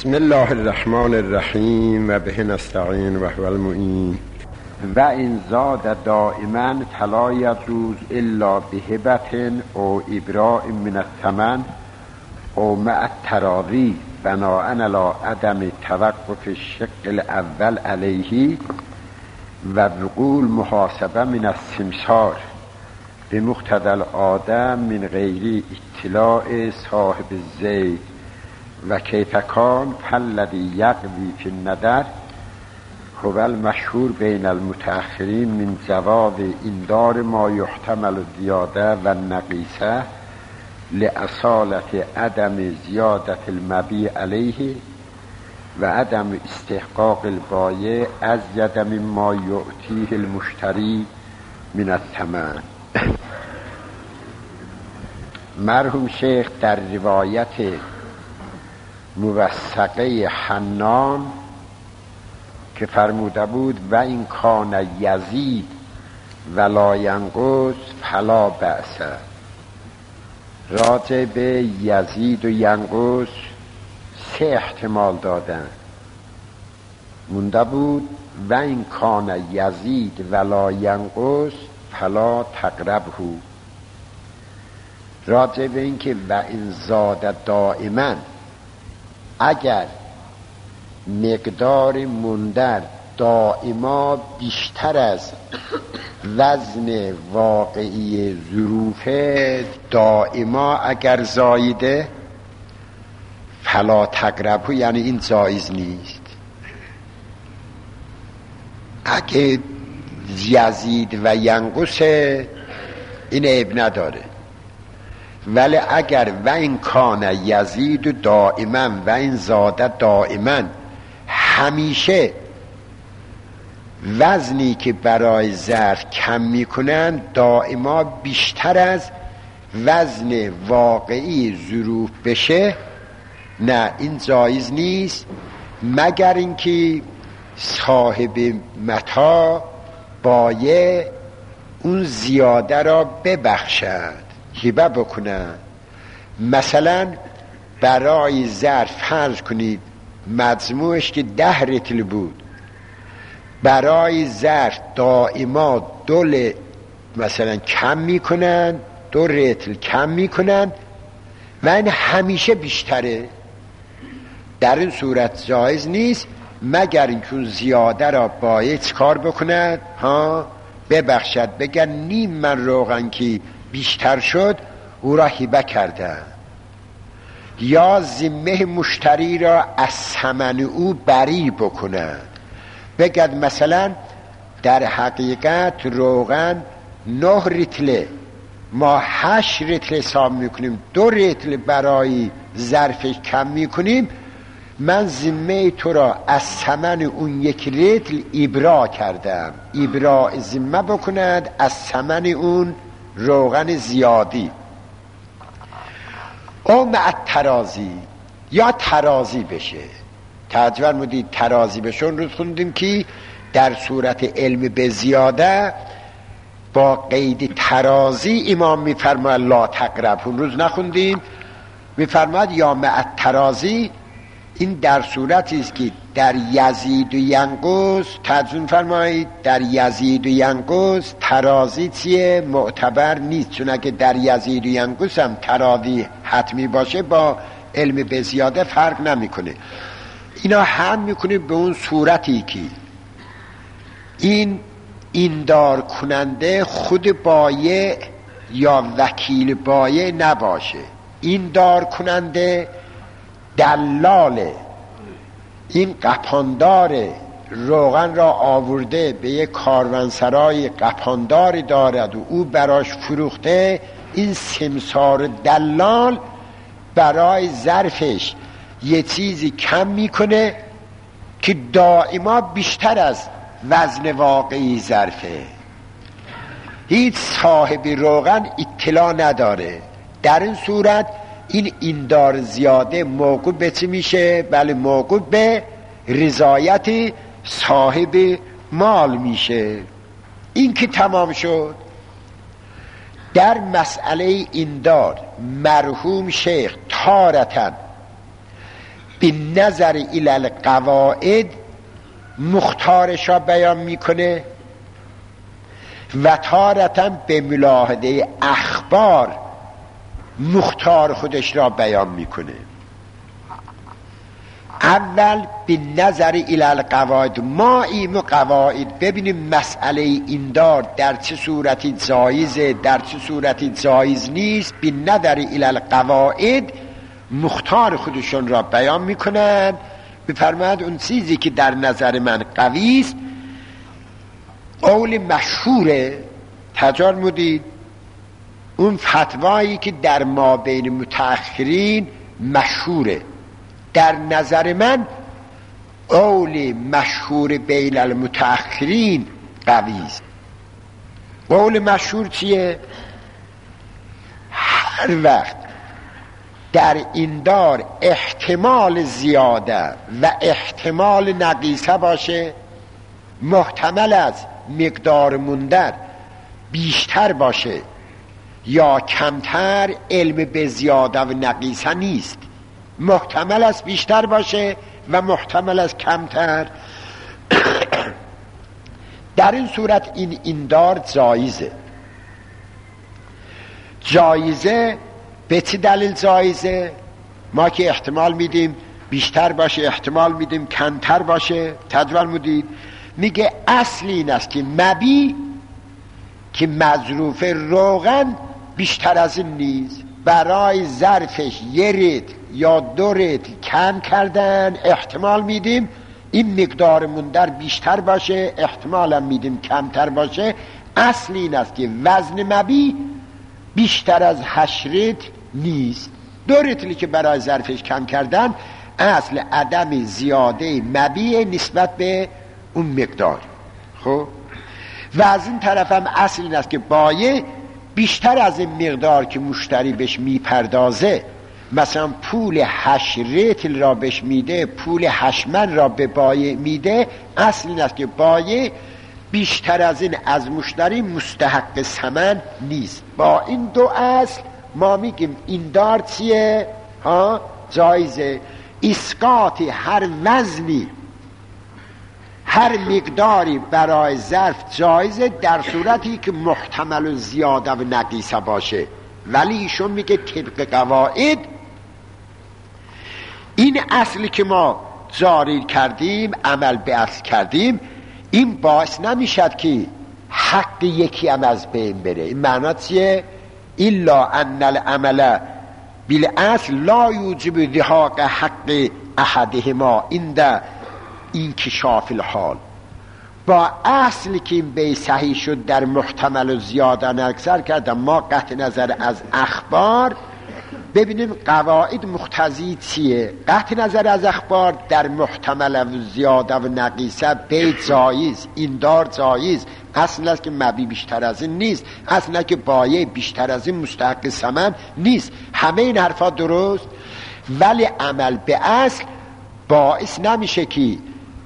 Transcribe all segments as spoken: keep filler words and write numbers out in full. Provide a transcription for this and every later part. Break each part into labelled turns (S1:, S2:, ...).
S1: بسم الله الرحمن الرحیم و به نستعین و هو المعین.
S2: و این زاد دائما فلا یجوز الا بهبة او ابراء من الثمن او مع التراضی بناء علی عدم توقف الشق الاول علیه و وقوع محاسبه من السمسار بمقتضی العاده من غیر اطلاع صاحب الزید و کیف کان فالذی یقضی فی الندر هو المشهور بین المتأخرین من جواز اندار ما یحتمل زیاده و نقیصه لأصالة عدم زیادت المبیع علیه و عدم استحقاق البایع ازید مما یعطیه المشتری من الثمن. مرحوم شیخ در روایت موثقه حنان که فرموده بود و این کان یزید ولا ینقص فلا بأس، راجع به یزید و ینقص سه احتمال دادن. مونده بود و این کان یزید ولا ینقص فلا تقربه، راجع به این که و این زاد دائما اگر مقدار مندر دائما بیشتر از وزن واقعی ظروف دائما اگر زایده فلا تقربه، یعنی این جایز نیست. اگه یزید و ینقص این عیب نداره، ولی اگر و این کان یزید دائما و این زاده دائما همیشه وزنی که برای ظرف کم میکنن دائما بیشتر از وزن واقعی ظروف بشه، نه این جایز نیست، مگر اینکه صاحب متاع بایع اون زیاده را ببخشد، هبه بکنن. مثلا برای ظرف فرض کنید مجموعش که ده رتل بود، برای ظرف دائما دو مثلا کم میکنن، دو رتل کم میکنن و این همیشه بیشتره، در این صورت جایز نیست، مگر اینکه زیاده را باید چکار بکند ها ببخشد، بگن نیم من روغن که بیشتر شد او را هبه کرده، یا ذمه مشتری را از ثمن او بری بکنه، بگد مثلا در حقیقت روغن نه رتله، ما هشت رتل حساب میکنیم، دو رتل برای ظرفش کم میکنیم، من ذمه تو را از ثمن اون یک رتل ابرا کردم، ابرا ذمه بکند از ثمن اون روغن زیادی. او مع ترازی، یا ترازی بشه، توجه فرمودید ترازی بشه. اون روز خوندیم که در صورت علم به زیاده با قید ترازی امام میفرماید لا تقرب، اون روز نخوندیم، میفرماید یا مع ترازی، این در صورتی است که در یزید و ینقص، تجزون فرمایید در یزید و ینقص ترازی چیه؟ معتبر نیست، چون اگه در یزید و ینقص هم ترازی حتمی باشه با علم به زیاده فرق نمیکنه. اینا هم میکنه به اون صورتی که این ایندار کننده خود بایع یا وکیل بایع نباشه، ایندار کننده دلاله، این قپاندار روغن را آورده به یک کاروانسرای قپانداری دارد و او براش فروخته، این سمسار دلال برای ظرفش یه چیزی کم میکنه که دائما بیشتر از وزن واقعی ظرفه، هیچ صاحب روغن اطلاع نداره، در این صورت این ایندار زیاده موقوف به چی میشه؟ بله موقوف به رضایت صاحب مال میشه. این که تمام شد. در مسئله ایندار مرحوم شیخ تارتن به نظر الی القواعد مختارش را بیان میکنه و تارتا به ملاحظه اخبار مختار خودش را بیان میکنه. اول به نظر الی القواعد، ما این قواعد ببینیم مسئله این دار در چه صورتی جایزه در چه صورتی جایز نیست. به نظر الی القواعد مختار خودشون را بیان میکنن. بفرماید اون چیزی که در نظر من قوی است، قول مشهوره تجار مدید، اون فتوایی که در ما بین متأخرین مشهوره، در نظر من قول مشهور بین المتأخرین قوی است. قول مشهور چیه؟ هر وقت در این دار احتمال زیاده و احتمال نقیصه باشه، محتمل از مقدار موندن بیشتر باشه یا کمتر، علم به زیاده و نقیصه نیست، محتمل از بیشتر باشه و محتمل از کمتر. در این صورت این این دار جایزه. جایزه به چه دلیل جایزه؟ ما که احتمال میدیم بیشتر باشه، احتمال میدیم کمتر باشه. تجوال مدید میگه اصل این است که مبی که مظروف روغن بیشتر از این نیست، برای ظرفش یه ریت یا دو ریت کم کردن، احتمال میدیم این مقدار مندر بیشتر باشه، احتمال هم میدیم کمتر باشه. اصل این است که وزن مبی بیشتر از هشت ریت نیست. دو ریتلی که برای ظرفش کم کردن، اصل عدم زیاده مبی نسبت به اون مقدار. خب و از این طرف هم اصل این است که بایع بیشتر از این مقدار که مشتری بهش میپردازه، مثلا پول هشت ریتل را بهش میده، پول هشت من را به بایع میده، اصل این است که بایع بیشتر از این از مشتری مستحق ثمن نیست. با این دو اصل ما میگیم این دار چیه؟ ها جایزه. اسقاط هر وزنی، هر مقداری برای ظرف جایزه در صورتی که محتمل و زیاده و نقیصه باشه. ولی ایشون میگه طبق قواعد این اصلی که ما جاری کردیم، عمل به اصل کردیم، این باعث نمیشد که حق یکی هم از بین بره. این معنی چیه؟ الا ان العمل بالاصل لا یوجب ذهاق حق احدهما عند انکشاف الحال. با اصلی که این بی صحیح شد در محتمل و زیاده نگذر کردم، ما قطع نظر از اخبار ببینیم قواعد مقتضی چیه. قطع نظر از اخبار در محتمل و زیاده و نقیصه بی جایز، این دار جایز. اصل است که مبی بیشتر از این نیست، اصل که بایع بیشتر از این مستحق ثمن نیست. همه این حرفا درست، ولی عمل به اصل باعث نمیشه که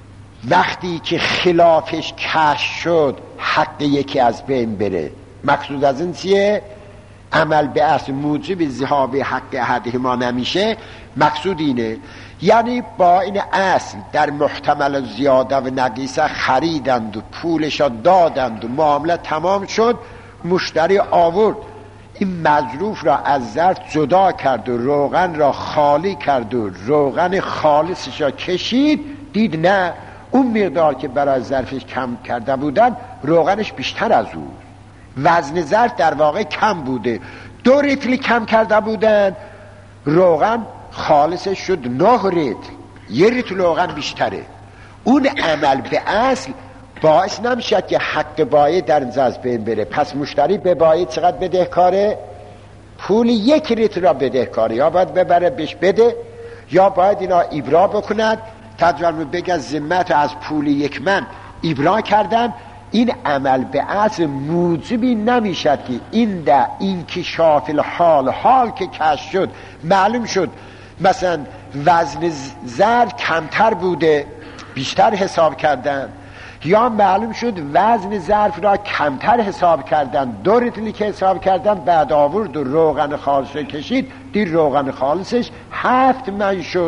S2: وقتی که خلافش کشف شد حق یکی از بین بره. مقصود از این چیه؟ عمل به اصل موجب ذهاب حق احدهما نمیشه. مقصود اینه، یعنی با این اصل در محتمل زیاده و نقیصه خریدند و پولش دادند و معامله تمام شد، مشتری آورد این مظروف را از ظرف جدا کرد و روغن را خالی کرد و روغن خالصش را کشید، دید نه اون مقدار که برای ظرفش کم کرده بودن روغنش بیشتر از اون، وزن ظرف در واقع کم بوده، دو ریتل کم کرده بودن، روغن خالصش شد نه ریتل، یه ریتل روغن بیشتره. اون عمل به اصل باعث نمیشه که حق بایع در اینجا از بین بره. پس مشتری به بایع چقدر بدهکاره؟ پول یک ریتل را بدهکاره، یا باید ببره بهش بده یا باید اینا ابرا بکند. تجربه بگه ذمت از پول یک من ابرا کردم. این عمل به اصل موجبی نمیشد که این در انکشاف الحال، حال که کشف شد معلوم شد مثلا وزن ظرف کمتر بوده بیشتر حساب کردن، یا معلوم شد وزن ظرف را کمتر حساب کردن، دو ریتلی که حساب کردن بعد آورد و روغن خالص کشید، دیر روغن خالصش هفت من شد.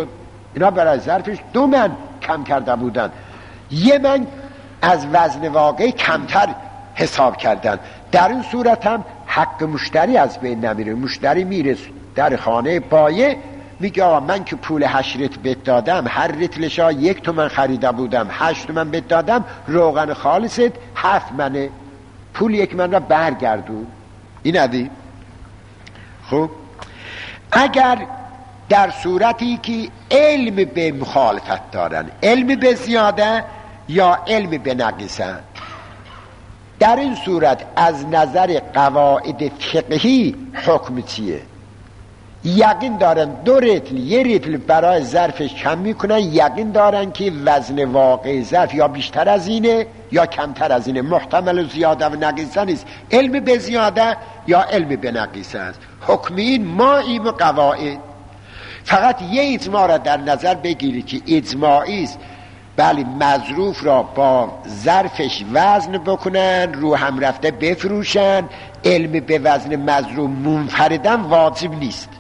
S2: اینا برای ظرفش دو من کم کرده بودن، یه من از وزن واقعی کمتر حساب کردن. در این صورت هم حق مشتری از بین نمیره. مشتری میره در خانه بایع میگه آقا من که پول هشت ریتل بهت دادم، هر ریتلش ها یک تومن خریده بودم، هشت تومن بهت دادم، روغن خالصت هفت منه، پول یک من را برگردون. این ندی؟ خب اگر در صورتی که علم به مخالفت دارن، علم به زیاده یا علم به نقیصن، در این صورت از نظر قواعد فقهی حکم چیه؟ یقین دارن دو ریتل یه ریتل برای ظرفش کم میکنن، یقین دارن که وزن واقعی ظرف یا بیشتر از اینه یا کمتر از اینه، محتمل زیاده و نقیصه نیست. علم به زیاده یا علم به نقیصه است. حکم این ما ایم و قواعد. فقط یه اجماع را در نظر بگیرید که اجماعی است، بله مظروف را با ظرفش وزن بکنن، رو هم رفته بفروشن. علم به وزن مظروف منفردن واجب نیست.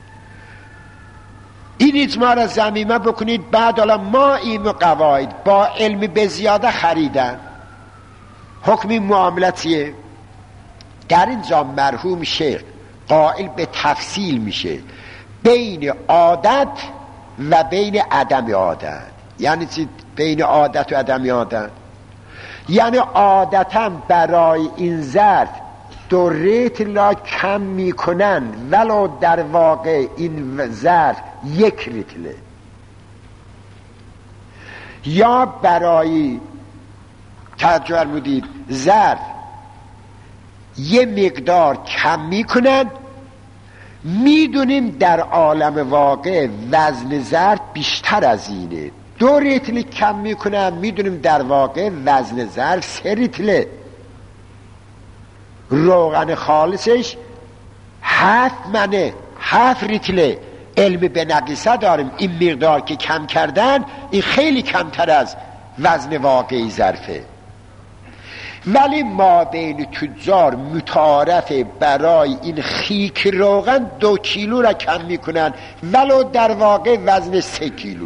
S2: این اجماع را ضمیمه بکنید. بعد حالا ما این قواعد با علم به زیاده خریدن، حکم این معاملت چیه؟ در اینجا مرحوم شیخ قائل به تفصیل میشه بین عادت و بین عدم عادت. یعنی چی بین عادت و عدم عادت؟ یعنی عادتا برای این ظرف دو ریتل را کم میکنن ولو در واقع این ظرف یک ریتله، یا برای توجه فرمودید ظرف یه مقدار کم میکنن، میدونیم در عالم واقع وزن ظرف بیشتر از اینه، دو ریتل کم میکنن، میدونیم در واقع وزن ظرف سه ریتله، روغن خالصش هفت منه، هفت ریتله. علم به نقیصه داریم، این مقدار که کم کردن این خیلی کمتر از وزن واقعی ظرفه. ولی ما بین تجار متعارفه برای این خیک روغن دو کیلو را کم میکنن ولو در واقع وزن سه کیلو.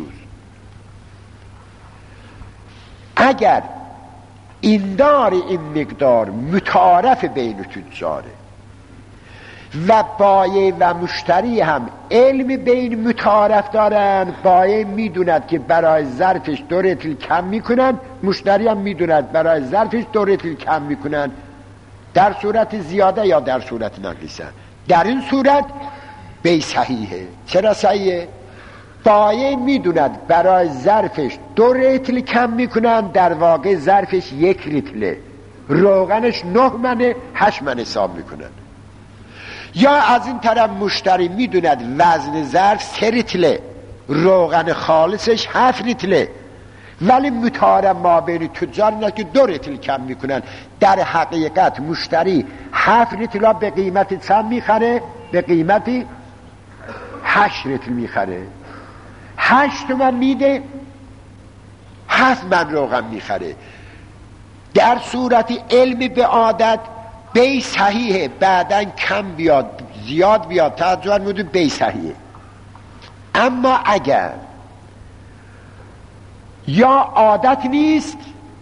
S2: اگر این دار این مقدار متعارف بین تجاره و بایع و مشتری هم علم بین متعارف دارن، بایع میدوند که برای ظرفش دو ریتل کم میکنن، مشتری هم میدوند برای ظرفش دو ریتل کم میکنن، در صورت زیاده یا در صورت نقیصه. در این صورت بی صحیحه. چرا صحیحه؟ بایع میدوند برای ظرفش دو ریتل کم میکنن، در واقع ظرفش یک ریتله، روغنش نه منه، هشت منه حساب میکنن. یا از این طرف مشتری میدوند وزن ظرف سه ریتله، روغن خالصش هفت ریتله، ولی متعارف ما بین تجار اینا که دو ریتل کم میکنن. در حقیقت مشتری هفت ریتل به قیمت چند میخره؟ به قیمتی هشت ریتل میخره، هشت من میده، هفت من روغن میخره. در صورت علم به عادت بی صحیحه، بعدن کم بیاد زیاد بیاد توجه مودو بی صحیحه. اما اگر یا عادت نیست،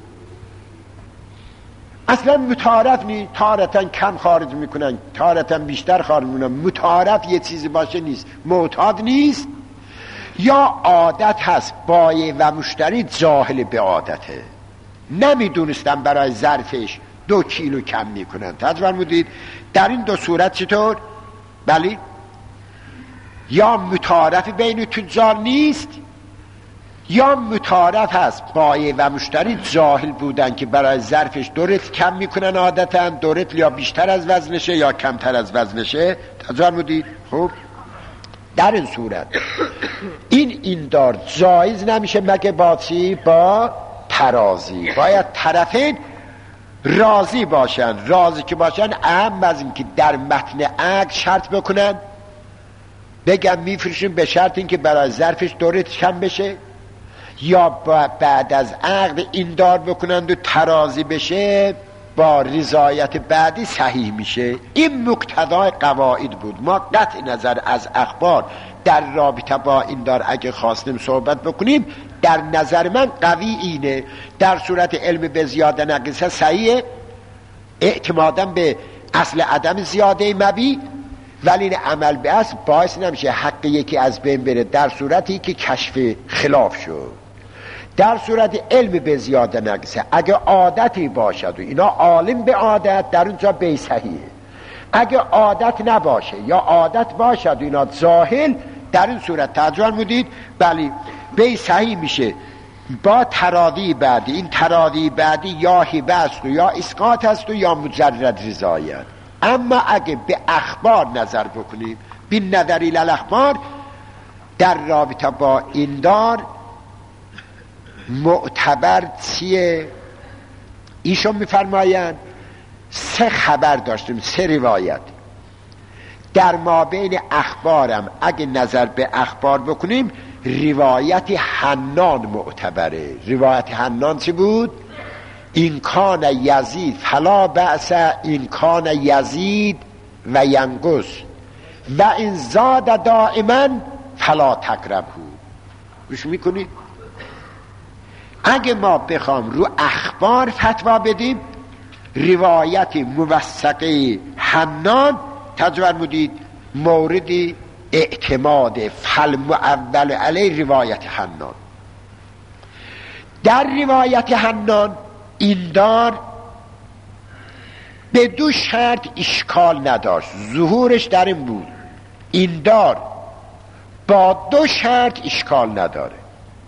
S2: اصلا متعارف نیست، تارتا کم خارج میکنن تارتا بیشتر خارج میکنن، متعارف یه چیزی باشه نیست، معتاد نیست، یا عادت هست بایع و مشتری جاهل به عادته، نمیدونستن برای ظرفش دو کیلو کم میکنن. توجه فرمودید؟ در این دو صورت چطور؟ بله، یا متعارف بین تجار نیست، یا متعارف هست بایع و مشتری جاهل بودن که برای ظرفش دو ریتل کم میکنن، عادتا دو ریتل یا بیشتر از وزنشه یا کمتر از وزنشه. توجه فرمودید؟ خب در این صورت این این دار جایز نمیشه مگه با چی؟ با ترازی. باید طرفین راضی باشن. راضی که باشن اهم از این که در متن عقد شرط بکنن، بگم میفروشیم به شرط این که برای ظرفش دو ریتل کم بشه، یا بعد از عقد این دار بکنند و ترازی بشه با رضایت بعدی صحیح میشه. این مقتضای قواعد بود. ما قطع نظر از اخبار در رابطه با این دار اگه خواستیم صحبت بکنیم، در نظر من قوی اینه در صورت علم به زیاده نقیصه صحیح، اعتمادا به اصل عدم زیاده مبی، ولی این عمل به اصل باعث نمیشه حق یکی از بین بره در صورتی که کشف خلاف شد. در صورت علم به زیاده نقیصه اگه عادتی باشد و اینا عالم به عادت، در اونجا بی صحیحه. اگه عادت نباشه یا عادت باشد و اینا ظاهر، در این صورت ترجمه مودید بلی بی صحیح میشه با تراضی بعدی. این تراضی بعدی یا هبه است و یا اسقاط است و یا مجرد رضایت. اما اگه به اخبار نظر بکنیم، بین نظری للاخبار، در رابطه با این دار معتبر چیه؟ ایشون میفرمایند سه خبر داشتیم، سه روایت. در ما بین اخبارم اگه نظر به اخبار بکنیم، روایت حنان معتبره. روایت حنان چی بود؟ این کان یزید فلا بأس این کان یزید و ینقص و این زاد دائما فلا تقربه. روش میکنید؟ اگه ما بخوام رو اخبار فتوا بدیم، روایت موثقه حنان تجربه مودید موردی اعتماد فالمعول علی روایت حنان. در روایت حنان این دار به دو شرط اشکال نداشت، ظهورش در این بود این دار با دو شرط اشکال نداره.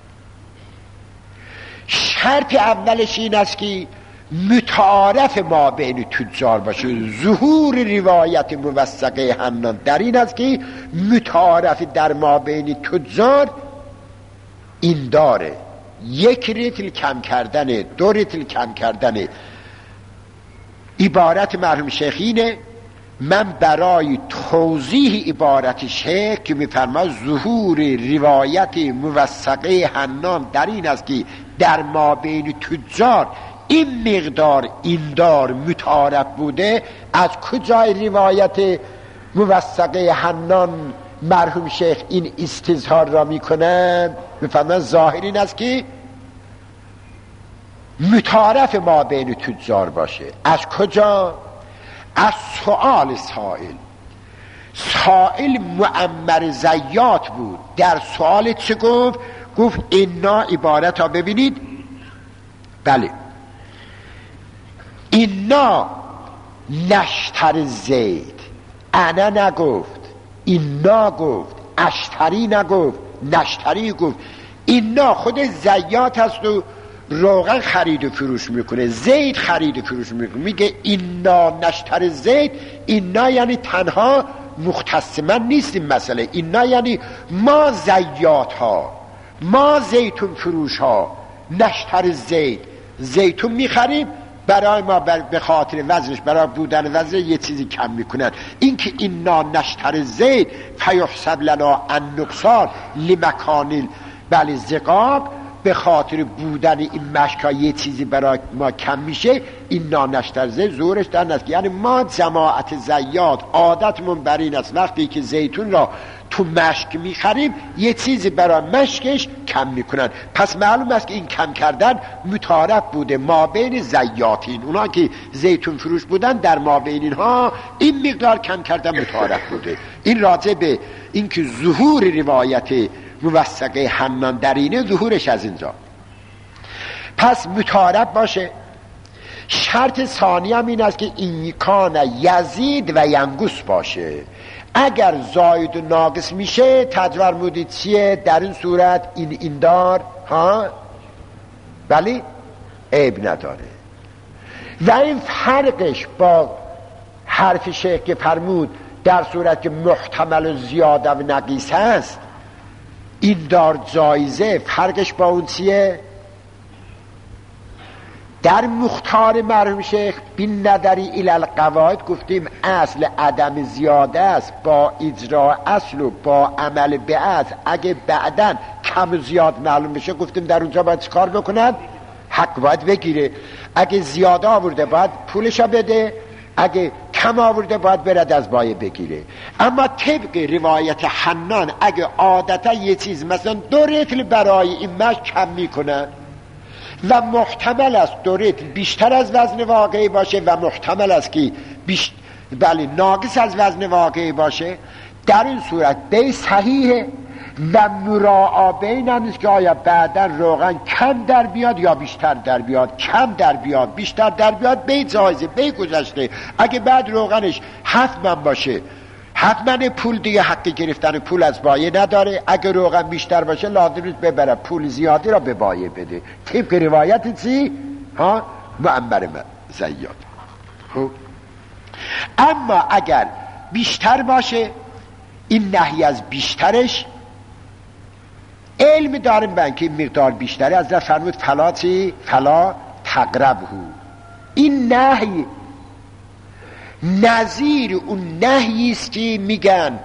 S2: شرط اولش این است که متعارف ما بین تجار باشه. ظهور روایت موثقه حنان در این است که متعارف در ما بین تجار این داره یک ریتل کم کردن، دو ریتل کم کردن. عبارت مرحوم شیخینه. من برای توضیح عبارت شیخ که میفرماید ظهور روایت موثقه حنان در این است که در ما بین تجار این مقدار این دار متعارف بوده، از کجای روایت موثقه حنان مرحوم شیخ این استظهار را میکنن؟ میفهمن ظاهر این است که متعارف ما بین تجار باشه. از کجا؟ از سؤال سائل. سائل معمر زیات بود. در سؤال چه گفت؟ گفت اینا عبارت ها ببینید، بله اینا نشتر زید. انا نگفت، اینا گفت. اشتری نگفت، نشتری گفت. اینا خود زیات هست و روغن خرید و فروش میکنه، زید خرید و فروش میکنه. میگه اینا نشتر زید. اینا یعنی تنها مختص من نیستیم مسئله. اینا یعنی ما زیات ها، ما زیتون فروش ها نشتر زید، زیتون میخریم برای ما به خاطر وزنش، برای بودن وزن یه چیزی کم میکنن. این که اینا نشتر زید فیحسب لنا النقصان لمکان بله زقاب، به خاطر بودن این مشکا یه چیزی برای ما کم میشه. اینا نشتر زید زورش در نست، یعنی ما جماعت زیاد عادتمون بر این است وقتی که زیتون را تو مشک میخریم یه چیزی برای مشکش کم میکنن. پس معلوم است که این کم کردن متعارف بوده ما بین زیاتین، اونا که زیتون فروش بودن در ما بین اینها این مقدار کم کردن متعارف بوده. این راجع به این که ظهور روایت موثقه حنان در اینه، ظهورش از اینجا پس متعارف باشه. شرط ثانی هم این است که این کان یزید و ینقص باشه. اگر زاید و ناقص میشه تجور مودید چیه؟ در این صورت این این دار ها ولی عیب نداره. و این فرقش با حرف شیخ که فرمود در صورت که محتمل و زیاده و نقیص هست این دار جایزه، فرقش با اون چیه؟ در مختار مرحوم شیخ بین ندری الی القواعد گفتیم اصل عدم زیاده است با اجرا اصل و با عمل به اصل. اگه بعدن کم و زیاد معلوم بشه گفتیم در اونجا باید چه کار بکنن؟ حق باید بگیره، اگه زیاده آورده باید پولشو بده، اگه کم آورده باید برد از بایه بگیره. اما طبق روایت حنان اگه عادتا یه چیز مثلا دو ریتل برای این مشت کم میکنن و محتمل است دو ریتل بیشتر از وزن واقعی باشه و محتمل است که بیشتر بله ناقص از وزن واقعی باشه، در این صورت بی صحیحه و مراعا بین هم نیست که آیا بعدا روغن کم در بیاد یا بیشتر در بیاد، کم در بیاد بیشتر در بیاد، بی جایزه بی گذشته. اگه بعد روغنش حتما باشه حتما پول دیگه حق گرفتن پول از بایه نداره، اگه روغن بیشتر باشه لازم نیست ببره پول زیادی را به بایه بده. طبق روایت چی؟ ها معمر زیاد. خب اما اگر بیشتر باشه، این نهی از بیشترش علم داریم بن که این مقدار بیشتره، از در فرمود فلا چی؟ فلا تقربه. این نهی نظیر اون نهی است که میگن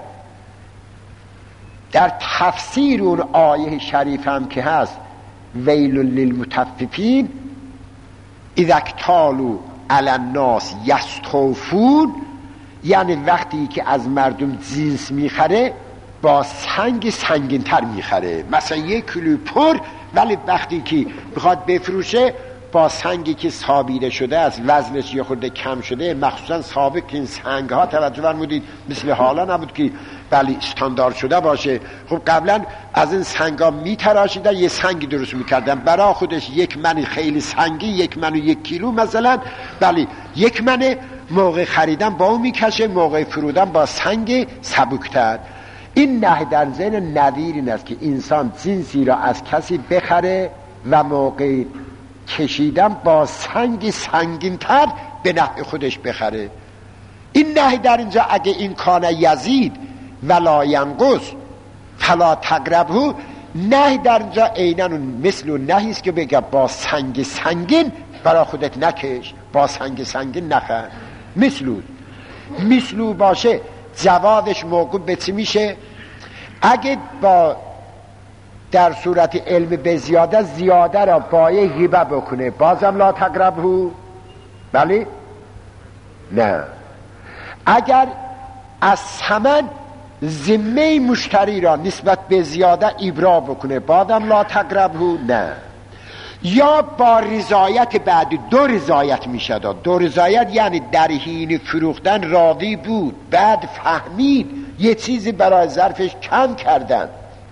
S2: در تفسیر اون آیه شریف هم که هست ویل للمطففین اذا اکتالوا علی الناس یستوفون، یعنی وقتی که از مردم جنس میخره با سنگ سنگین تر میخره، مثلا یک کیلو پر، ولی وقتی که بخواد بفروشه با سنگی که سابیده شده است وزنش یه خورده کم شده، مخصوصا سابق این سنگ ها توجه فرمودید مثل حالا نبود که بلی استاندارد شده باشه. خب قبلا از این سنگ ها میتراشیدن یه سنگی درست میکردن برای خودش، یک من خیلی سنگی، یک من و یک کیلو مثلا، بلی یک من موقع خریدن با اون میکشه، موقع فرودن با سنگ سبکتر. این نه در ذهن نظیر این است که انسان جنسی را از کسی بخره و موقع کشیدن با سنگ سنگین تر به نفع خودش بخره. این نه در اینجا اگه این کان یزید ولا ینقص فلا تقربه، نه در اینجا عیناً مثل اون نهی است که بگه با سنگ سنگین برای خودت نکش، با سنگ سنگین نخر. مثلو مثلو باشه جوابش موقوف به چی میشه؟ اگه با در صورت علم به زیاده زیاده را بایه هیبه بکنه بازم لا تقربه، بله؟ نه. اگر از ثمن ذمه مشتری را نسبت به زیاده ابرا بکنه بازم لا تقربه، نه. یا با رضایت بعد دو رضایت میشه داد. دو رضایت یعنی در حین فروختن راضی بود، بعد فهمید یه چیزی برای ظرفش کم کردن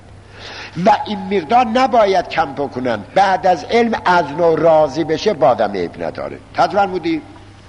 S2: و این مقدار نباید کم بکنن، بعد از علم از نوع راضی بشه بادم عیب نداره. تجربه بودی؟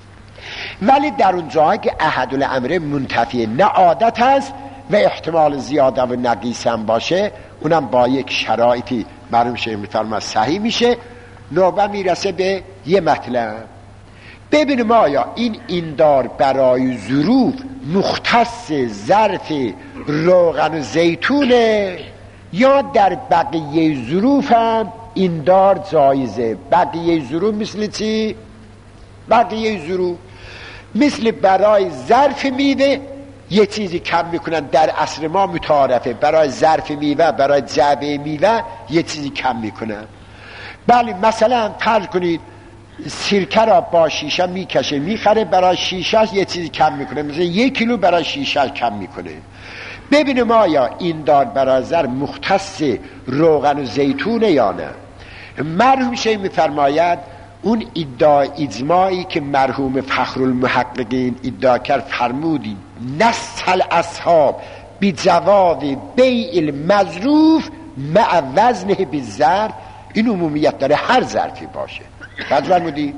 S2: ولی در اون جایی که احد الامر منتفی نه عادت هست و احتمال زیاده و نقیص هم باشه، اونم با یک شرایطی معلوم شه میفرما صحیح میشه. نوبه میرسه به یه مطلب، ببینیم آیا این ایندار برای ظروف مختص ظرف روغن و زیتونه یا در بقیه ظروف هم ایندار جایزه. بقیه ظروف مثل چی؟ بقیه ظروف مثل برای ظرف میوه یه چیزی کم میکنن، در عصر ما متعارفه برای ظرف میوه، برای جعبه میوه یه چیزی کم میکنن. بله مثلا فرض کنید سرکه را با شیشه میکشه میخره، برای شیشه یه چیزی کم میکنه، مثلا یک کیلو برای شیشه کم میکنه. ببینیم آیا این دار برای ظرف مختص روغن و زیتونه یا نه. مرحوم شیخ میفرماید اون ادعای اجماعی که مرحوم فخرالمحققین ادعا کرد فرمودی نص الاصحاب بجواز بیع المظروف مع وزنه بالظرف، این عمومیت داره هر ظرفی باشه. بعد فرمودی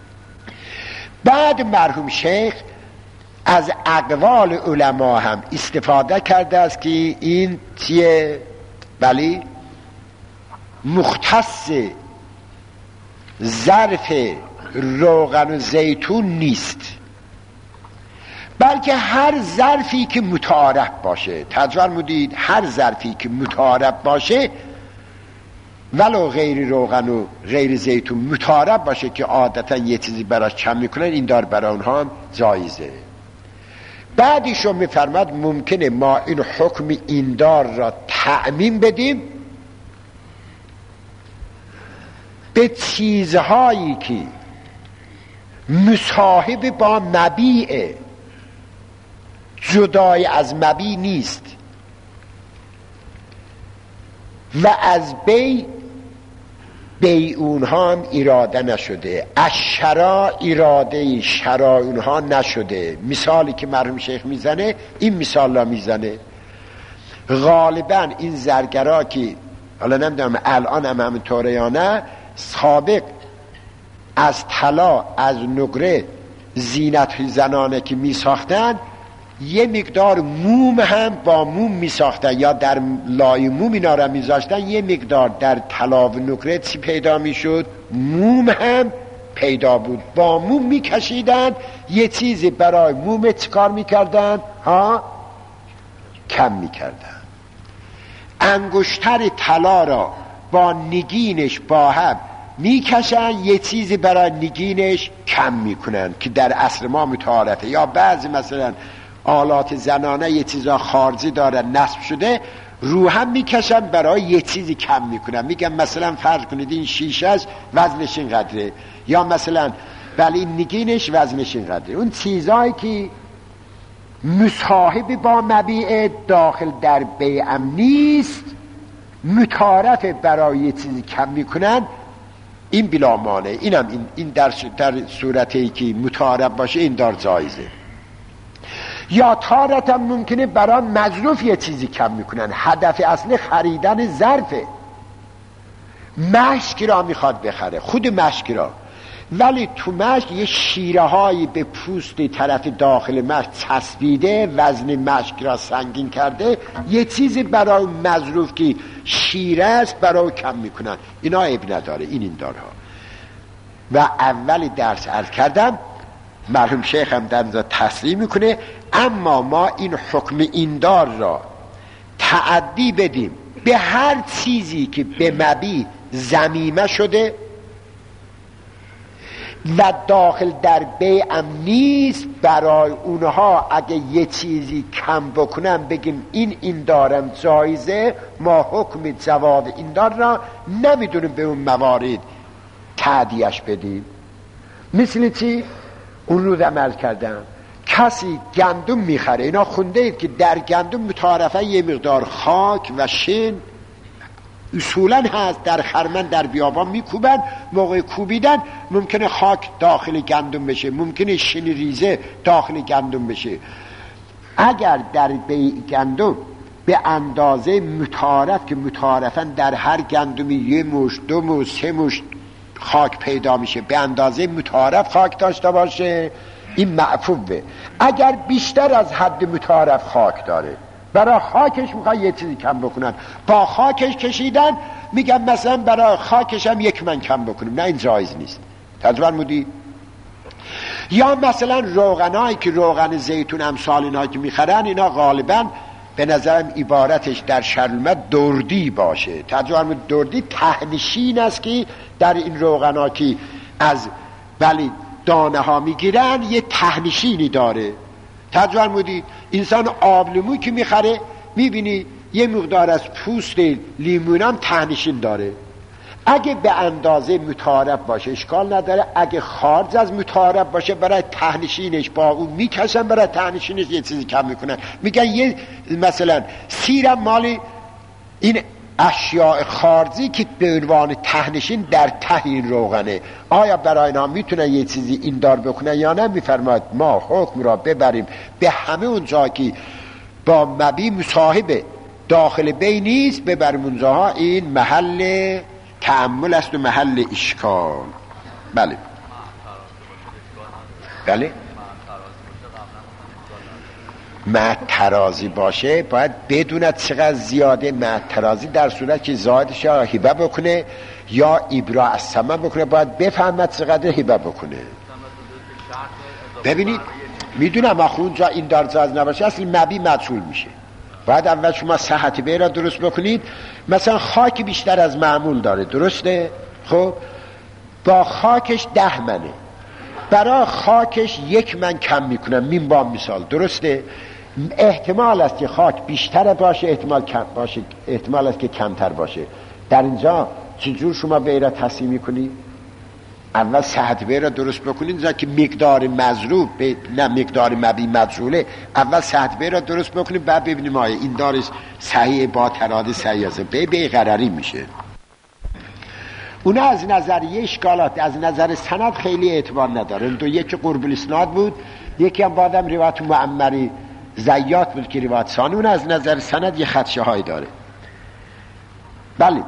S2: بعد مرحوم شیخ از اقوال علما هم استفاده کرده است که این چیه؟ ولی مختص ظرف روغن و زیتون نیست، بلکه هر ظرفی که متعارف باشه. تجربه مودید هر ظرفی که متعارف باشه ولو غیر روغن و غیر زیتون متعارف باشه که عادتا یه چیزی براش کم میکنن، این دار برای اونها هم جایزه. بعدیشو میفرماد ممکنه ما این حکم این دار را تعمیم بدیم به چیزهایی که مصاحب با مبیع جدای از مبیع نیست و از بی بی اونها هم اراده نشده، از شرا اراده شرا اونها نشده. مثالی که مرحوم شیخ میزنه این مثال را میزنه. غالبا این زرگرا که حالا نمیدونم الان هم همینطوره یا نه، سابق از طلا از نقره زینت زنانه که می ساختن یه مقدار موم هم با موم می ساختن یا در لای موم اینا را می زاشتن، یه مقدار در طلا و نقره چی پیدا می شد؟ موم هم پیدا بود. با موم می کشیدن، یه چیزی برای موم چکار می کردن؟ ها؟ کم می کردن. انگشتر طلا را با نگینش با هم میکشن، یه چیزی برای نگینش کم میکنن که در عصر ما متعارفه. یا بعضی مثلا آلات زنانه یه چیزا خارجی دارن نصب شده، رو هم میکشن برای یه چیزی کم میکنن. میگن مثلا فرض کنید این شیشهش وزنش اینقدره، یا مثلا ولی این نگینش وزنش اینقدره. اون چیزایی که مصاحب با مبیع داخل در بیعم نیست، متعارف برای یه چیزی کم میکنن، این بلا مانع. اینم این این در در صورتی که متعارف باشه این دار جایزه. یا تارت هم ممکنه برای مظروف یه چیزی کم میکنن. هدف اصلی خریدن ظرفه، مشک را میخواد بخره، خود مشک را، ولی تو مشک یه شیره هایی به پوست طرف داخل مشک چسبیده، وزن مشک را سنگین کرده، یه چیزی برای مظروف که شیره است برای کم میکنن. اینا عیب نداره. این این دارها. و اولی درس عرض کردم، مرحوم شیخ هم در اینجا تصریح میکنه، اما ما این حکم این دار را تعدی بدیم به هر چیزی که به مبیع ضمیمه شده و داخل در بیعم نیست، برای اونها اگه یه چیزی کم بکنن بگیم این این دارم جایزه، ما حکم جواب این دار را نمیدونیم به اون موارد تعدیش بدیم. مثل چی؟ اون رو عمل کردم، کسی گندم میخره، اینا خونده اید که در گندم متعارفه یه مقدار خاک و شن اصولا هست، در خرمن در بیابان میکوبن، موقع کوبیدن ممکنه خاک داخل گندم بشه، ممکنه شن ریزه داخل گندم بشه. اگر در گندم به اندازه متعارف که متعارفاً در هر گندمی یه مشت دو مشت سه مشت خاک پیدا میشه، به اندازه متعارف خاک داشته باشه، این معفوه. اگر بیشتر از حد متعارف خاک داره، برای خاکش میخوای یه چیزی کم بکنن، با خاکش کشیدن، میگم مثلا برای خاکش هم یک من کم بکنیم، نه این جایز نیست. تجربه مودی. یا مثلا روغنایی که روغن زیتون امثال اینا که میخرن، اینا غالبا به نظرم عبارتش در شرمت دردی باشه. تجربه مودی دردی تهنشین است که در این روغنا که از ولی دانه ها میگیرن یه تهنشینی داره. تجربه مودی انسان آب لیمو که میخره میبینی یه مقدار از پوست لیمون هم تهنشین داره. اگه به اندازه متعارف باشه اشکال نداره، اگه خارج از متعارف باشه برای تهنشینش با اون میکشن، برای تهنشینش یه چیزی کم میکنن. میگن یه مثلا سیرم مالی این اشیاء خارجی که به عنوان تهنشین در ته این روغنه، آیا برای اینا میتونن یه چیزی این دار بکنن یا نه؟ میفرماید ما حکم را ببریم به همه اون جا که با مبیع مصاحبه داخل بی نیست، ببریم اونجاها. این محل تأمل است و محل اشکال. بله بله مع ترازی باشه باید بدوند چقدر زیاده. مع ترازی در صورت که زایدش یا هبه بکنه یا ابراء الثمن بکنه، باید بفهمد چقدر هبه بکنه. ببینید میدونم آخه اونجا این دار جاز نباشه اصل مبیع مجهول میشه. باید اول شما صحت بی را درست بکنید. مثلا خاک بیشتر از معمول داره، درسته؟ خب با خاکش ده منه، برای خاکش یک من کم میکنم، مین با مثال، درسته؟ احتمال است که خاک بیشتر باشه، احتمال کم باشه، احتمال است که کمتر باشه. در اینجا چجور شما به را تصحیح میکنید؟ اول صحت به را درست بکنید زن که مقدار مضروب به... نه مقدار مبی مجهوله، اول صحت به را درست بکنید بعد ببینیم آیا این دارش صحیح با تراده صحیح است به به قراری میشه. اونا از نظر یه اشکالات از نظر سند خیلی اعتبار ندارن. دو یکی قرب الاسناد بود، یکی هم بعدم روایت معمری زیات بود که روایت ثانی. اون از نظر سند یه خدشه های داره. بله.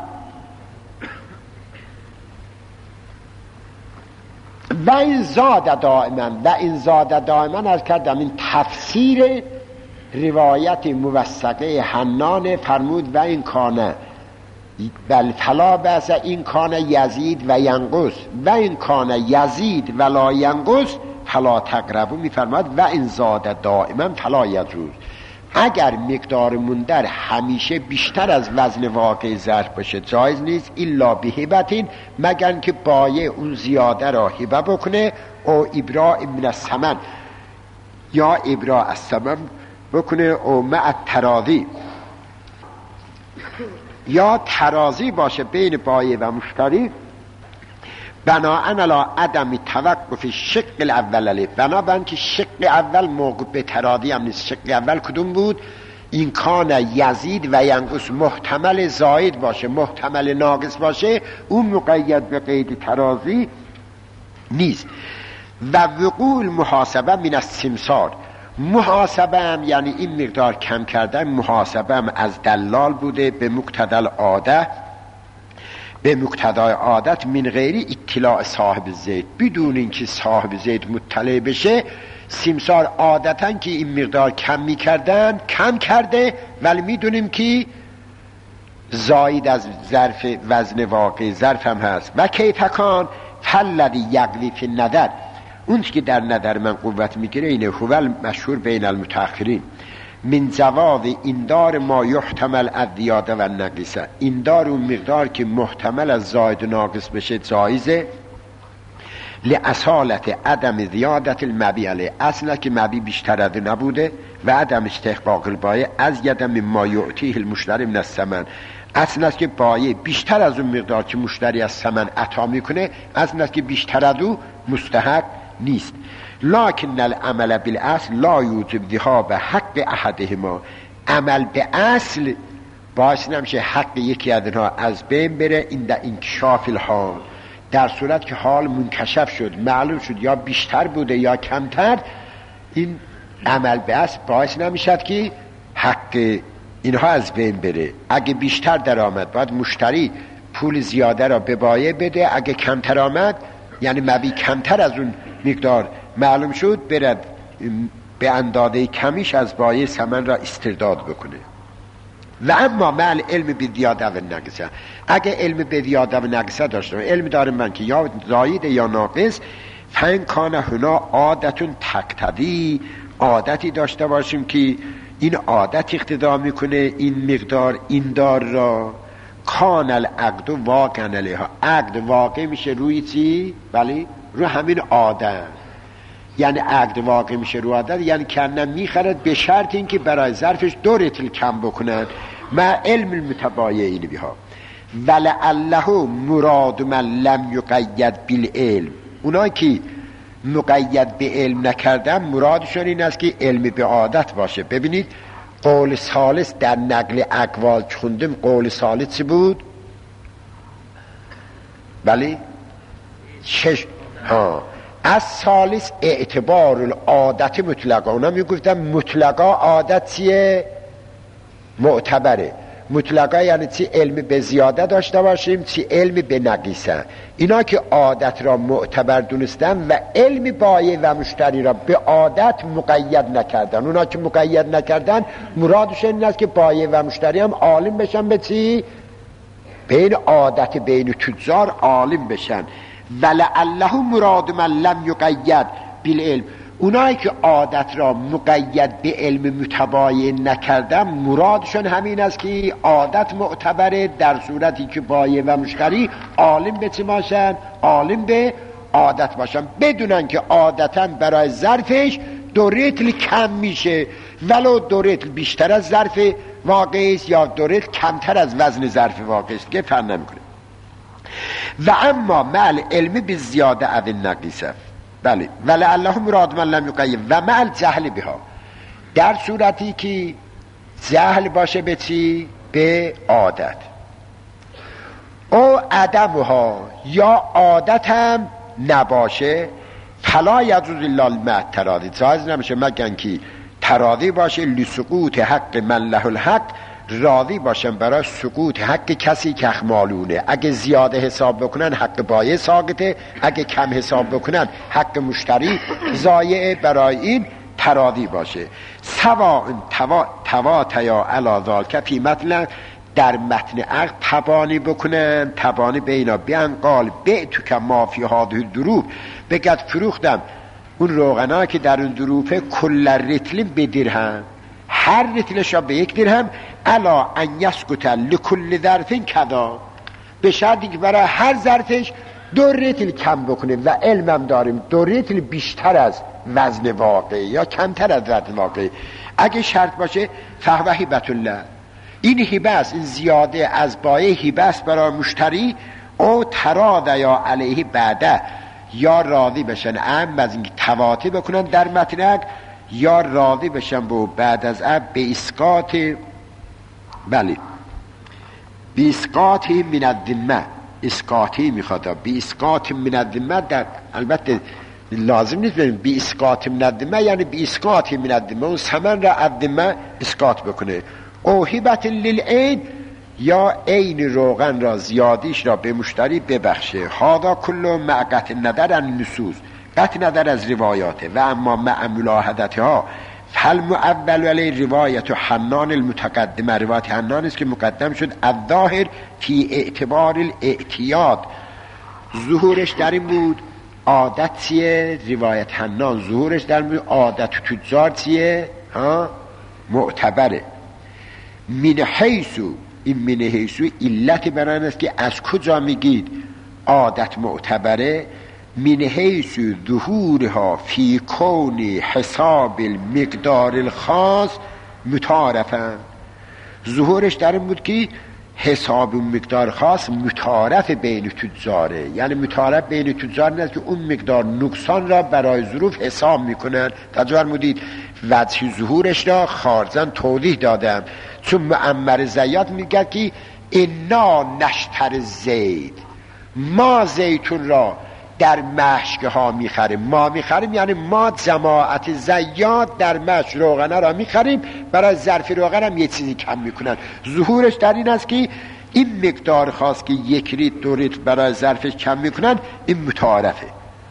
S2: و این زاد دائما و این زاد دائما از کردم این تفسیر روایت موثقه حنان فرمود و این کانه بل فلا بأس این کانه یزید و ینقص و این کانه یزید ولا ینقص فلا تقربوا میفرماد و این زاد دائما فلا یجوز. اگر مقدار مندر همیشه بیشتر از وزن واقع ظرف باشه جایز نیست الا به هبتین، مگر که بایع اون زیاده را هبه بکنه او ابراء من الثمن یا ابراء الثمن بکنه او مع تراضی یا ترازی باشه بین بایع و مشتری بناءً علی عدم توقف شق الاول علیه، بنابراین که شق اول موقع به تراضی هم نیست. شق اول کدوم بود؟ این کان یزید و ینقص، محتمل زاید باشه محتمل ناقص باشه اون مقید به قید تراضی نیست. و وقوع محاسبه من السمسار، محاسبه هم یعنی این مقدار کم کردن، محاسبه هم از دلال بوده به مقتضی العاده، به مقتضای عادت من غیری اطلاع صاحب زید، بدون اینکه صاحب زید مطلع بشه. سمسار عادتاً که این مقدار کم میکردن کم کرده، ولی میدونیم که زاید از ظرف وزن واقعی ظرف هم هست. و کیفکان فلدی یقلی فی النظر، اون که در نظر من قوت میگیره اینه هو مشهور بین المتأخرین من جواز این دار ما یحتمل از زیاده و نقصه، این دار اون مقدار که محتمل از زاید و ناقص بشه جایزه. لأصالت عدم زیادت المبی علیه، اصلا که مبی بیشتر از نبوده و عدم استحقاق البایع از یدم ما یعطیه المشتری من الثمن، اصلا که بایع بیشتر از اون مقدار که مشتری از ثمن عطا میکنه اصلا که بیشتر از اون مستحق نیست. لکن العمل بالاصل لا یوجب ذهاب حق احدهما، عمل به اصل باعث نمیشه حق یکی از اینها از بین بره. این در انکشاف الحال، در صورت که حال منکشف شد معلوم شد یا بیشتر بوده یا کمتر، این عمل به اصل باعث نمیشد که حق اینها از بین بره. اگه بیشتر در آمد باید مشتری پول زیاده را به بایع بده، اگه کمتر آمد یعنی مبی کمتر از اون مقدار معلوم شد برد به اندازه کمیش از بایع ثمن را استرداد بکنه. و اما مع علم به زیاده و نقصه، اگه علم به زیاده و نقصه داشتم، علم دارم من که یا زاید یا ناقص، فن کان هنا عادتون تقتضی، عادتی داشته باشیم که این عادت اقتضا میکنه این مقدار این دار را، کان العقد واقعا علیها، عقد واقع میشه روی چی؟ ولی رو همین عادت، یعنی عقد واقع میشه رو عادت، یعنی کنن میخرد به شرط اینکه برای ظرفش دو رتل کم بکنن مع علم المتبایعین بها. ولعله مراد من لم یقید بالعلم، اونایی که مقید به علم نکردن مرادشون این است که علم به عادت باشه. ببینید قول ثالث در نقل اقوال خوندم، قول ثالث چی بود؟ بله شش ها از ثالث اعتبار العادت مطلقا، اونا میگفتن مطلقا عادت چیه؟ معتبره. مطلقا یعنی چی؟ علم به زیاده داشته باشیم، چی علم به نقیصه. اینا که عادت را معتبر دونستن و علم بایع و مشتری را به عادت مقید نکردن. اونا که مقید نکردن مرادش این است که بایع و مشتری هم عالم بشن به چی؟ بین عادت بین تجار عالم بشن. ولعله مراد من لم یقید بالعلم، اونایی که عادت را مقید به علم متباین نکردن مرادشون همین است که عادت معتبره در صورتی که بایع و مشتری عالم به چی باشن؟ عالم به عادت باشن، بدونن که عادتا برای ظرفش دو رتل کم میشه، ولو دو رتل بیشتر از ظرف واقعی است یا دو رتل کمتر از وزن ظرف واقعی است که فرق نمیکنه. و اما مع علم بالزیاده از نقیصه، بله، ولعله مراد من لم یقیم و مع الجهل بها، در صورتی که جهل باشه به چی؟ به عادت. او عدمها، یا عادت هم نباشه، فلا یجوز الا مع تراضی، جایز نمیشه مگر که تراضی باشه، لسقوط حق من له الحق، راضی باشن برای سقوط حق کسی که اخمالونه. اگه زیاده حساب بکنن حق بایع ساقطه، اگه کم حساب بکنن حق مشتری ضایعه، برای این تراضی باشه. سواء توا تواتیا علی ذالک فی متن، در متن عقد تبانی بکنن، تبانی بینا بیان قال بعتو که ما فی هذه الظروف، بگد فروختم اون روغنا که در اون ظروفه کل رتل به درهم، هر رتلش را به یک درهم، الا ان یسکت لکل ظرف کذا، به شرطی که برای هر ظرفش دو رتل کم بکنه. و علمم داریم دو رتل بیشتر از وزن واقعی یا کمتر از وزن واقعی. اگه شرط باشه فهو هبة الله، این هبه است، این زیاده از بایع هبه است برای مشتری. او تراضی یا علیه بعده، یا راضی بشن ام از این تواطی بکنن در متنک، یا راضی بشن با بعد از اب به اسقاط، بله، به اسقاط من الذمه، اسقاطی میخواد به اسقاط من الذمه، در البته لازم نیست بریم به اسقاط من الذمه، یعنی به اسقاط من الذمه اون ثمن را الذمه اسقاط بکنه. او هبت للعین، یا عین روغن را زیادیش را به مشتری ببخشه. هذا کل مع قطع نظر عن النصوص، قطع نظر از روایاته. و اما مع ملاحظتها فالمؤول علی روایت حنان المتقدمه، روایت حنان است که مقدم شد، الظاهر فی اعتبار الاعتیاد، ظهورش در این بود عادت چیه؟ روایت حنان ظهورش در این بود عادت تجار چیه؟ ها؟ معتبره. من حیثو، این من حیثو علت بران است که از کجا میگید عادت معتبره؟ من حیث ظهورها فی کون حساب المقدار الخاص متعارفن، ظهورش در این بود که حساب مقدار خاص متعارف بین تجاره، یعنی متعارف بین تجار نیست که اون مقدار نقصان را برای ظروف حساب میکنن. تجار مودید وجه ظهورش را خارزن توضیح دادم، چون معمر زیاد میگه که انا نشتر زید، ما زیتون را در مشک ها میخریم، ما میخریم یعنی ما جماعت زیاد در مشک روغنه را میخریم، برای ظرف روغن هم یه چیزی کم میکنن. ظهورش در این است که این مقدار خاص که یک ریت دو ریت برای ظرفش کم میکنن این متعارفه.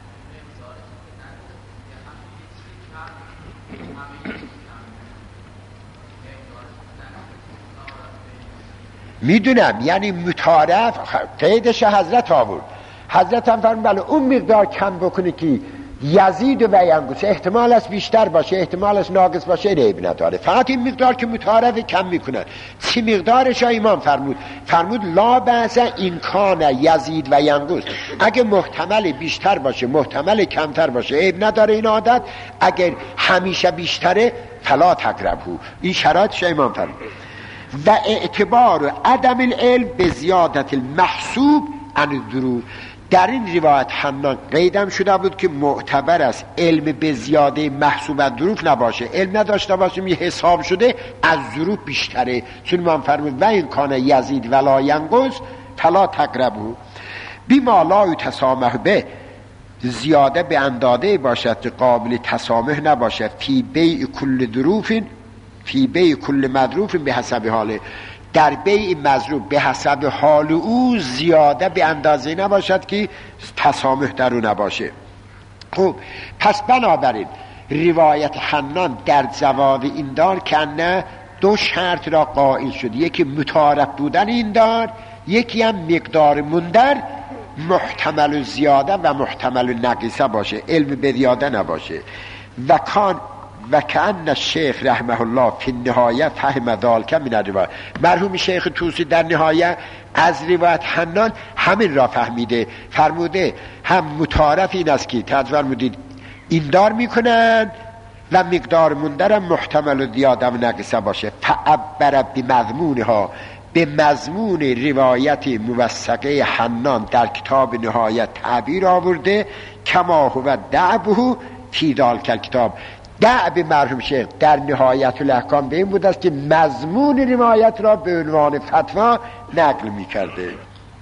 S2: میدونم یعنی متعارف، قیدش حضرت آورد، حضرت هم فرمود بله اون مقدار کم بکنه که یزید و ینقص، احتمال است بیشتر باشه احتمال است ناقص باشه، عیب نداره، فقط این مقدار که متعارف کم میکنن. چی مقدارش امام فرمود؟ فرمود لا بأس این کان یزید و ینقص، اگه محتمل بیشتر باشه محتمل کمتر باشه عیب نداره این عادت، اگر همیشه بیشتره فلا تقربه، این شرایطش امام فرمود. و اعتبار عدم العلم به زیادت المحسوب عن الظروف، در این روایت حنان قیدم شده بود که معتبر است علم به زیاده محسوب از ظروف نباشه، علم نداشته باشیم یه حساب شده از ظروف بیشتره، چون من فرمود و این کان یزید ولا ینقص فلا تقربه بما لا یتسامح به، زیاده به اندازه باشد که قابل تسامح نباشد، فی بیع کل ظروف، فی بیع کل مظروف به حسب حاله، در بیع مظروف به حسب حال او زیاده به اندازه نباشد که تسامح در او نباشه. خب پس بنابراین روایت حنان در جواب این دار که نه دو شرط را قائل شد، یکی متعارف بودن این دار، یکی هم مقدار مندر محتمل زیاده و محتمل نقیصه باشه، علم به زیاده نباشه. و کان و کأن الشیخ رحمه الله فی النهایه فهم ذلک من الروایه، مرحوم شیخ طوسی در نهایه از روایت حنان همین را فهمیده، فرموده هم متعارف این است که تجوار مدید این دار میکنن و مقدار مندرم محتمل و زیاده و نقصه باشه، فعبر بمضمونها، به مضمون روایت موثقه حنان در کتاب نهایت تعبیر آورده کما هو دعبه فی ذالک الکتاب. دعب مرحوم شیخ در نهایت الاحکام به این بود است که مضمون روایت را به عنوان فتوا نقل می کرده.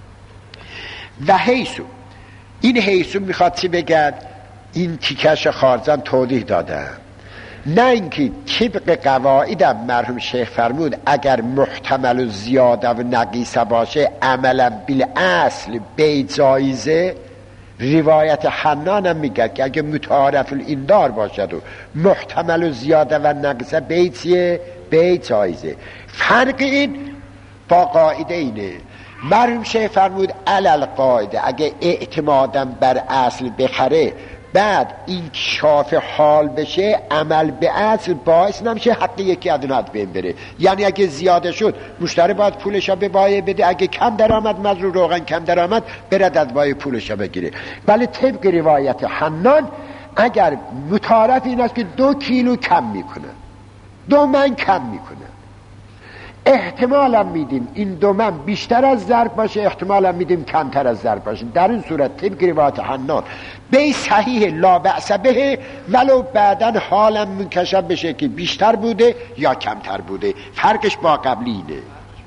S2: و حیثو، این حیثو میخواد چی بگد؟ این تیکش خارزان توضیح دادم، نه اینکه طبق قواعدم مرحوم شیخ فرمود اگر محتمل و زیاده و نقیصه باشه عملا بالاصل بیت جایزه. روایت حنان هم میگه که اگه متعارف الاندار باشد و محتمل و زیاده و نقیصه بیتیه بیت جایزه. فرق این با قاعده اینه. مرحوم شیخ فرمود علل قاعده اگه اعتمادم بر اصل بخره بعد این شاف حال بشه عمل به اصل باعث نمیشه حق یکی از اونها بین بره. یعنی اگه زیاده شد مشتری باید پولشو به بایه بده، اگه کم درآمد مزرو روغن کم درآمد برد از بایه پولشو بگیره. ولی طبق روایت حنان اگر متعارف این است که دو کیلو کم میکنه، دو من کم میکنه، احتمالا میدیم این دو من بیشتر از ضرب باشه، احتمالا میدیم کمتر از ضرب باشه، در این صورت طبق روایت حنان به صحیح لا بأس به ولو بعدن حالم منکشف بشه که بیشتر بوده یا کمتر بوده. فرقش با قبلی اینه.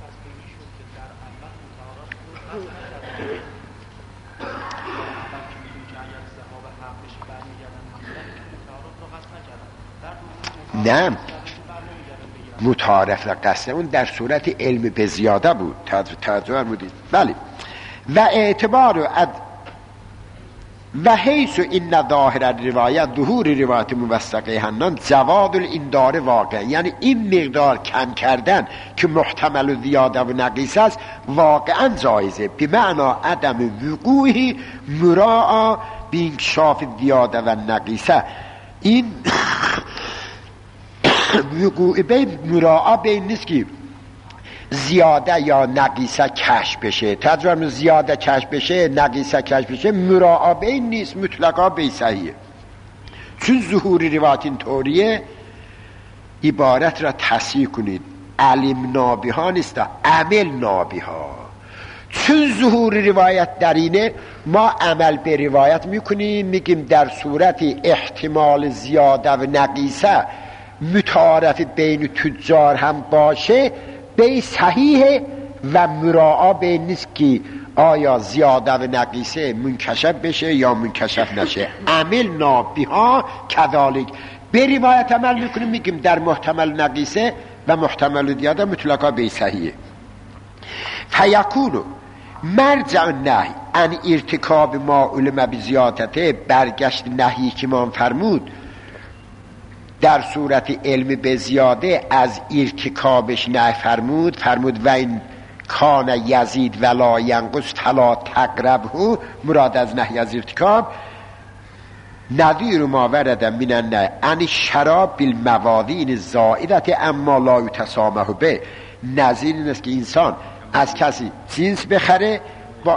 S2: نه متعارف قصد اون در صورت علم به زیاده بود. توجه بودید؟ بله. و اعتبار و اد و حیث این ظاهر روایت ظهور روایت موثقه حنان جواد الاندار واقع، یعنی این مقدار کم کردن که محتمل و زیاده و نقیص است واقعا جایزه، به معنا عدم وقوعی مراعا بینکشاف زیاده و نقیصه. این وقوع بین مراعا بین نیست که زیاده یا نقیصه کشف بشه. تجربه زیاده کشف بشه نقیصه کشف بشه مراعا بین نیست، مطلقا بی صحیحه. چون ظهور روایت این طوریه عبارت را تصحیح کنید علم نابی ها نیست، عمل نابی ها. چون ظهور روایت در اینه ما عمل به روایت میکنیم، میگیم در صورت احتمال زیاده و نقیصه متعارف بین تجار هم باشه به صحیح و مراعا به نیست که آیا زیاده و نقیصه منکشف بشه یا منکشف نشه. عمل نابی ها کذالک به روایت عمل میکنیم، میگیم در محتمل نقیصه و محتمل زیاده مطلقا به صحیحه. فیکونو مرجع نهی ان ارتکاب ما علم بزیادته، برگشت نهی که ما فرمود در صورت علم به زیاده از ارتکابش نه فرمود فرمود و این کان یزید ولا ینقص فلا تقربه، مراد از نهی از ارتکاب نظیر ما ورد من النهی ان شراب بالموادین زائدت اما لا یتسامح به. نظیر این است که انسان از کسی جنس بخره با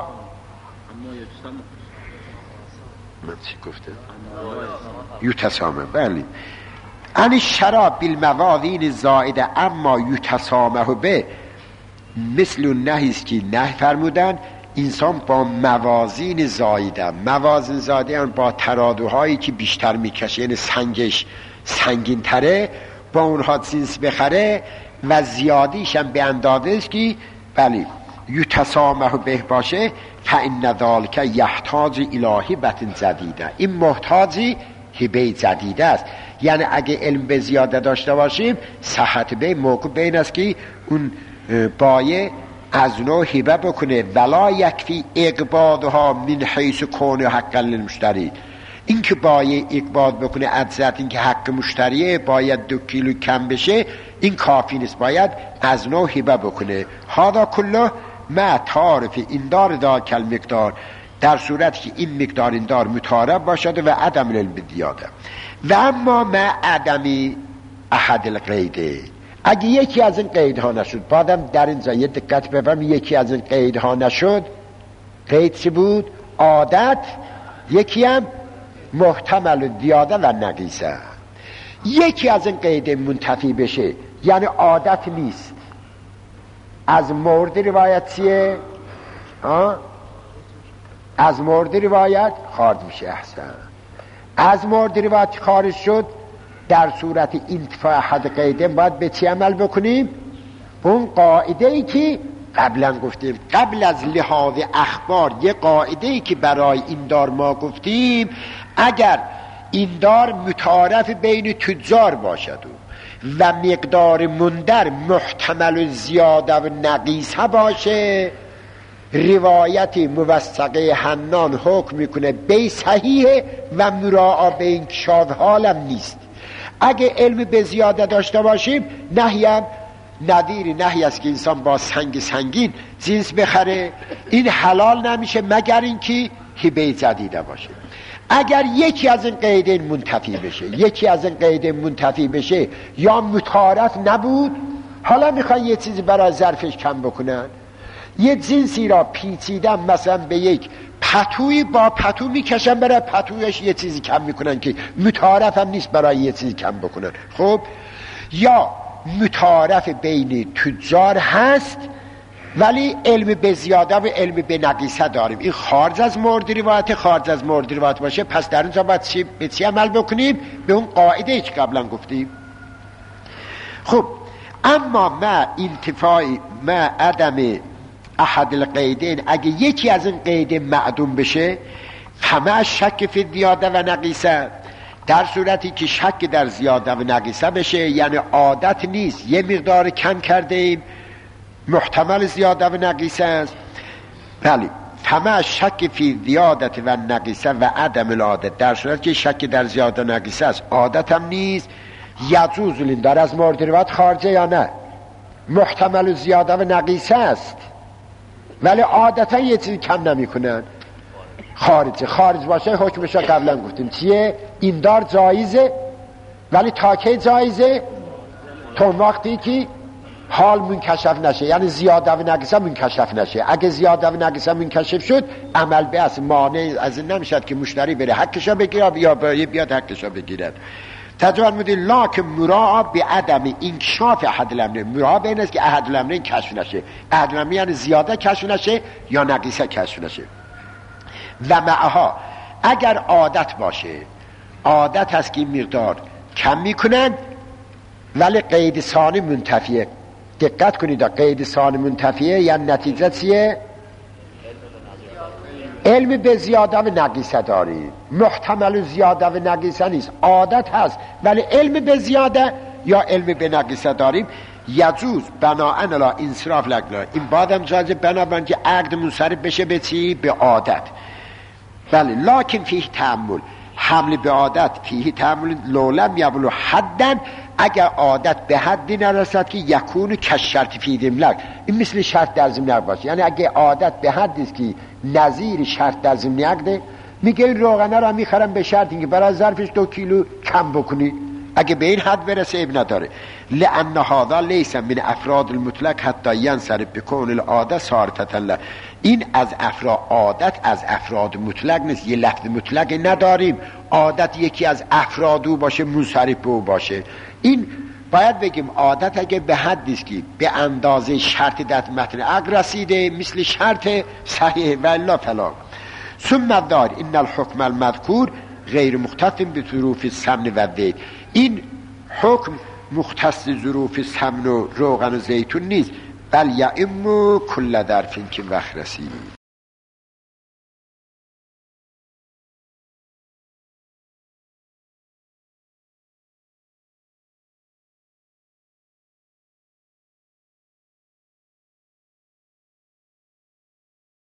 S2: من چی گفته یتسامح، بله ان شراب بالموادین زائده اما یتسامح به، مثل اون نهی است که نه فرمودن انسان با موازین زایده، موازین زایده با ترادوهایی که بیشتر میکشه یعنی سنگش سنگین تره با اونها جنس بخره و زیادیش هم به اندازه است که بله یتسامح به باشه. فإن ذلک یحتاج الی هبة جدیده، این محتاجی هبه جدیده است. یعنی اگه علم به زیاده داشته باشیم صحت به موقع بین است که اون بایه از نوع هبه بکنه ولا یکفی اقبادها من حیث کون حق للمشتری. این که بایه اقباد بکنه ادزت این که حق مشتریه باید دو کیلو کم بشه این کافی نیست، باید از نوع هبه بکنه. هذا کله ما تعارف این دار دا کل مقدار، در صورت که این مقدار این دار متعارف باشد و عدم علم زیاده. و اما ما عدمی احد القیده، اگه یکی از این قیدها نشد، بعدم در این جایی دقت بفرم یکی از این قیدها نشد، قید چی بود؟ عادت، یکی هم محتمل زیاده و نقیصه. یکی از این قید منتفی بشه یعنی عادت نیست از مورد روایت چیه؟ آه؟ از مورد روایت خارج میشه. احسن. از مورد روایت خارج شد، در صورت انتفاع حد قیده باید به چی عمل بکنیم؟ اون قاعده ای که قبلا گفتیم، قبل از لحاظ اخبار یه قاعده ای که برای این دار ما گفتیم، اگر این دار متعارف بین تجار باشد و مقدار مندر محتمل زیاده و نقیصه باشه، روایت موثقه حنان حکم میکنه بی صحیحه و مراعا به انکشاف حالم نیست. اگه علم به زیاده داشته باشیم، نهی هم نظیر نهی است که انسان با سنگ سنگین جنس بخره، این حلال نمیشه مگر اینکه هبه جدیده باشه. اگر یکی از این قیدین منتفی بشه یکی از این قیدین منتفی بشه یا متعارف نبود، حالا میخوان یه چیزی برای ظرفش کم بکنن، یه جنسی را پیچیدن مثلا به یک پتوی با پتو میکشن، برای پتویش یه چیزی کم میکنن که متعارف هم نیست برای یه چیزی کم بکنن. خب یا متعارف بین تجار هست ولی علم به زیاده و علم به نقیصه داریم، این خارج از مورد روایت خارج از مورد روایت باشه، پس در اونجا باید چی به چی عمل بکنیم؟ به اون قاعده ای که قبلا گفتیم. خب اما ما انتفاعی ما عدم احد القیدین، اگه یکی از این قید معدوم بشه، همه شک فی زیاده و نقیصه، در صورتی که شک در زیاده و نقیصه بشه، یعنی عادت نیست، یه مقدار کم کرده ایم، محتمل زیاده و نقیصه است. بله، همه شک فی زیادت و نقیصه و عدم العادت، در صورتی که شک در زیاده و نقیصه است، عادت هم نیست، یجوز لین دار از مورد روایت خارجه یا نه؟ محتمل زیاده و نقیصه است ولی عادتا یه چیزی کم نمی کنن، خارجه. خارج باشه حکمشو قبلا گفتیم چیه؟ این دار جایزه ولی تا که جایزه؟ تا وقتی که حال منکشف نشه، یعنی زیاده و نقیصه منکشف نشه. اگه زیاده و نقیصه منکشف شد، عمل به اصل مانع از این نمیشد که مشتری بره حقشو بگیره یا بیاد حقشو بگیرد. تجوال میدید لکن مراعا به عدم انکشاف احد الامرین، مراعا به این است که احد الامرین کشف نشه. احد الامرین یعنی زیاده کشف نشه یا نقیصه کشف نشه. و معها اگر عادت باشه، عادت هست که این مقدار کم میکنن ولی قید ثانی منتفیه. دقت کنید، قید ثانی منتفیه یعنی نتیجه چیه؟ علم به زیاده و نقیصه داری، محتمل زیاده و نقیصه نیست، عادت هست ولی علم به زیاده یا علم به نقیصه داریم، یجوز بناءن لا انصراف لگلا، این بعدم جایزه بنابراین که عقد منصرف بشه به چی؟ به عادت. بله، لکن فیه تعمل، حمل به عادت فیه تعمل لولم یبلو حدن، اگر عادت به حدی نرسد که یکون کشرط فی دملک، این مثل شرط در ضمن عقد باشه. یعنی اگه عادت به حدی است که نظیر شرط در ضمن عقده، میگه این روغنه را میخرم به شرط اینکه برای ظرفش دو کیلو کم بکنی، اگه به این حد برسه اب نداره. لان هذا لیس من افراد المطلق حتی ینصرف بکون العاده صارتة له، این از افراد عادت از افراد مطلق نیست، یه لفظ مطلق نداریم، عادت یکی از افراد او باشه منصرف به او باشه. این باید بگیم عادت اگه به حدی است که به اندازه شرط در متن عقد رسیده، مثل شرط صحیح و الا فلا. ثم دار ان الحكم المذکور غیر مختص به ظروف سمن و زیت، این حکم مختص ظروف سمن و روغن و زیتون نیست، بل یعم کل ظرف که وقت رسید.